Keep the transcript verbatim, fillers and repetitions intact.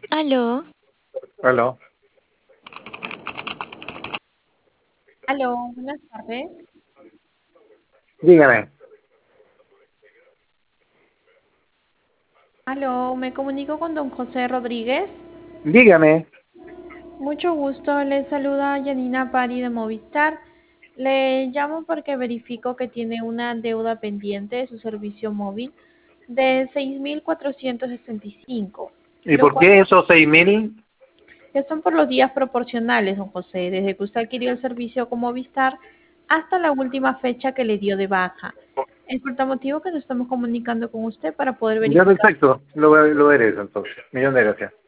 Aló, Aló, Aló, buenas tardes. dígame, Aló, me comunico con don José Rodríguez. dígame. Mucho gusto, le saluda Yanina Pari de Movistar. Le llamo porque verifico que tiene una deuda pendiente de su servicio móvil de seis mil cuatrocientos sesenta y cinco, ¿Y lo por cual qué esos seis mil? que son por los días proporcionales, don José, desde que usted adquirió el servicio con Movistar hasta la última fecha que le dio de baja. Es por tal motivo que nos estamos comunicando con usted para poder Ya verificar. perfecto, lo, lo eres entonces. Millón de gracias.